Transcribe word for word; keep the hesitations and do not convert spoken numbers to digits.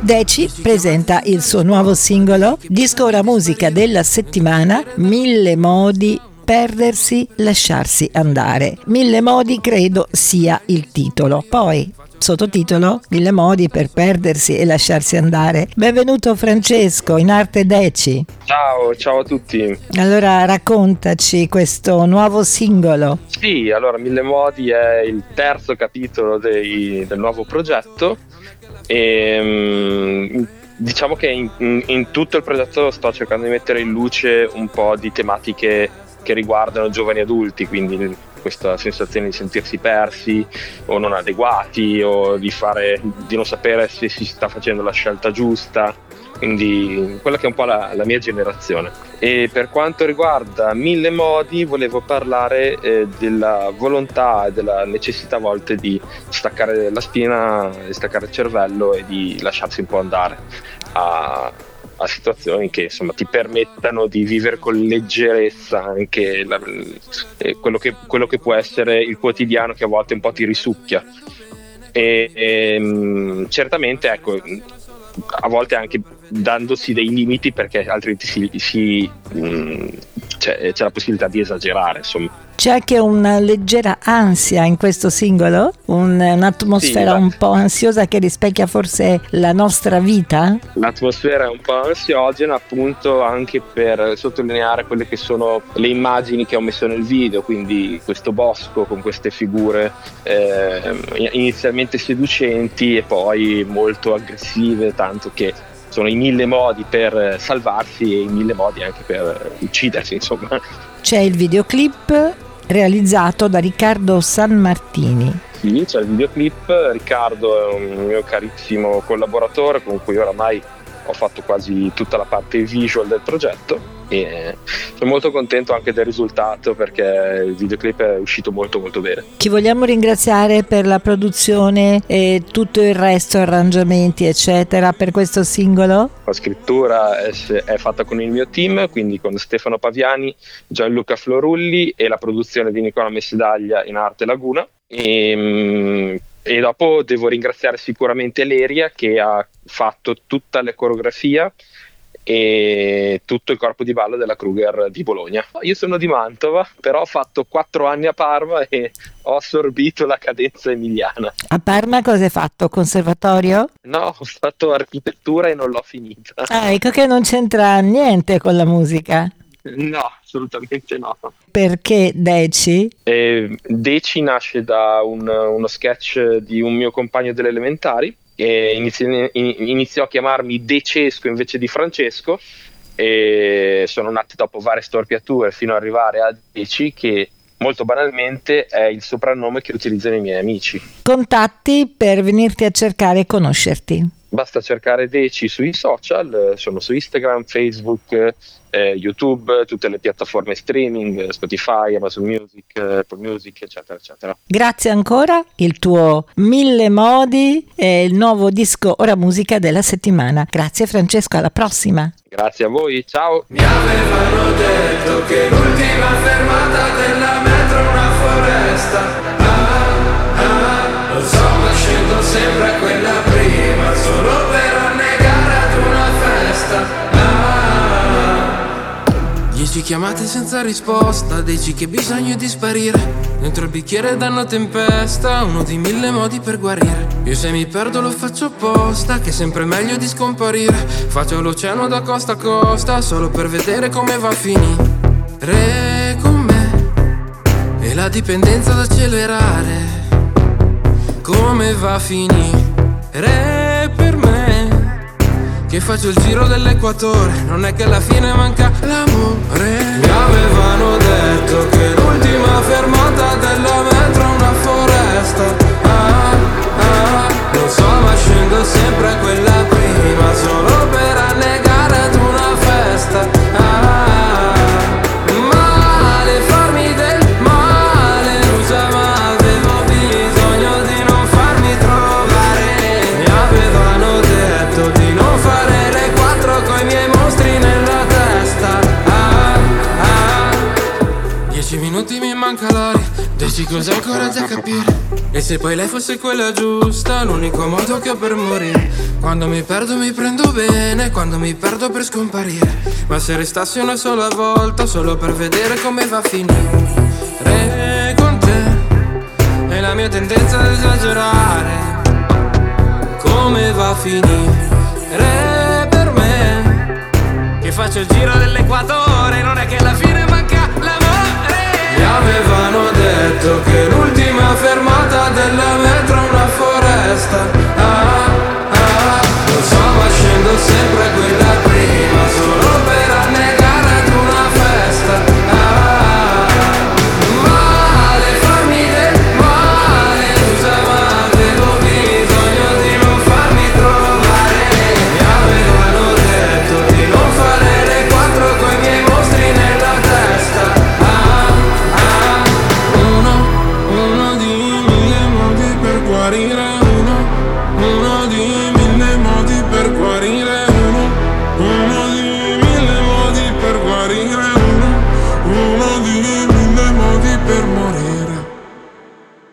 Deci presenta il suo nuovo singolo, disco ora musica della settimana, Mille modi perdersi, lasciarsi andare. Mille modi credo sia il titolo. Poi, sottotitolo, Mille modi per perdersi e lasciarsi andare. Benvenuto Francesco, in arte Deci. Ciao, ciao a tutti. Allora raccontaci questo nuovo singolo. Sì, allora Mille modi è il terzo capitolo dei, del nuovo progetto e diciamo che in, in, in tutto il progetto sto cercando di mettere in luce un po' di tematiche che riguardano giovani adulti, quindi questa sensazione di sentirsi persi o non adeguati o di fare di non sapere se si sta facendo la scelta giusta, quindi quella che è un po' la, la mia generazione. E per quanto riguarda Mille modi volevo parlare eh, della volontà e della necessità a volte di staccare la spina, di staccare il cervello e di lasciarsi un po' andare a a situazioni che insomma ti permettano di vivere con leggerezza anche la, eh, quello, che, quello che può essere il quotidiano, che a volte un po' ti risucchia e, e certamente ecco, a volte anche dandosi dei limiti, perché altrimenti si, si, mh, c'è, c'è la possibilità di esagerare, insomma. C'è anche una leggera ansia in questo singolo, un, un'atmosfera sì, un po' ansiosa che rispecchia forse la nostra vita? L'atmosfera è un po' ansiogena, appunto, anche per sottolineare quelle che sono le immagini che ho messo nel video, quindi questo bosco con queste figure eh, inizialmente seducenti e poi molto aggressive, tanto che sono i mille modi per salvarsi e i mille modi anche per uccidersi, insomma. C'è il videoclip realizzato da Riccardo Sanmartini. Sì, c'è il videoclip. Riccardo è un mio carissimo collaboratore con cui oramai ho fatto quasi tutta la parte visual del progetto e sono molto contento anche del risultato, perché il videoclip è uscito molto molto bene. Chi vogliamo ringraziare per la produzione e tutto il resto, arrangiamenti eccetera per questo singolo? La scrittura è, è fatta con il mio team, quindi con Stefano Paviani, Gianluca Florulli, e la produzione di Nicola Messidaglia in arte Laguna. E, e dopo devo ringraziare sicuramente Leria, che ha fatto tutta la coreografia e tutto il corpo di ballo della Kruger di Bologna. Io sono di Mantova, però ho fatto quattro anni a Parma e ho assorbito la cadenza emiliana. A Parma cosa hai fatto? Conservatorio? No, ho fatto architettura e non l'ho finita. Ah, ecco che non c'entra niente con la musica. No, assolutamente no. Perché Deci? Eh, Deci nasce da un, uno sketch di un mio compagno delle elementari, e inizi- iniziò a chiamarmi Decesco invece di Francesco, e sono nate dopo varie storpiature fino ad arrivare a Deci, che molto banalmente è il soprannome che utilizzano i miei amici. Contatti per venirti a cercare e conoscerti? Basta cercare Deci sui social, sono su Instagram, Facebook, eh, YouTube, tutte le piattaforme streaming, Spotify, Amazon Music, Apple Music, eccetera, eccetera. Grazie ancora, il tuo Mille modi e il nuovo disco ora musica della settimana. Grazie Francesco, alla prossima. Grazie a voi, ciao. Mi avevano detto che l'ultima fermata della metro è una foresta. Ah, ah, lo so, ma scendo sempre a quella prima, solo per annegare ad una festa. Dieci chiamate senza risposta, dici che bisogno di sparire. Dentro il bicchiere danno tempesta, uno di mille modi per guarire. Io se mi perdo lo faccio apposta, che è sempre meglio di scomparire. Faccio l'oceano da costa a costa, solo per vedere come va a finire con me. E la dipendenza da accelerare, come va a finire per me. Che faccio il giro dell'equatore, non è che alla fine manca l'amore. Mi avevano detto che l'ultima fermata della metro è una foresta. Ah, ah, lo so, ma scendo sempre a quella prima, solo per annegare ad una festa. Ah, male, farmi del male, non sa, ma avevo bisogno di non farmi trovare. Mi avevano detto di non fare coi miei mostri nella testa. Ah, ah. Dieci minuti mi manca l'aria, Dici cos'è ancora da capire? E se poi lei fosse quella giusta, l'unico modo che ho per morire. Quando mi perdo mi prendo bene, quando mi perdo per scomparire. Ma se restassi una sola volta, solo per vedere come va a finire con te, è la mia tendenza ad esagerare. Come va a finire per me, che faccio il giro dell'equatore, non è che alla fine manca l'amore. Mi avevano detto che l'ultima fermata della metro è una foresta. Ah, ah, lo so, ma scendo sempre quella prima, solo per annegare ad una festa. Ah, male, fammi del male, scusa ma avevo bisogno di non farmi trovare. Mi avevano detto di non fare le quattro coi miei mostri nella testa. Uno di mille modi per guarire.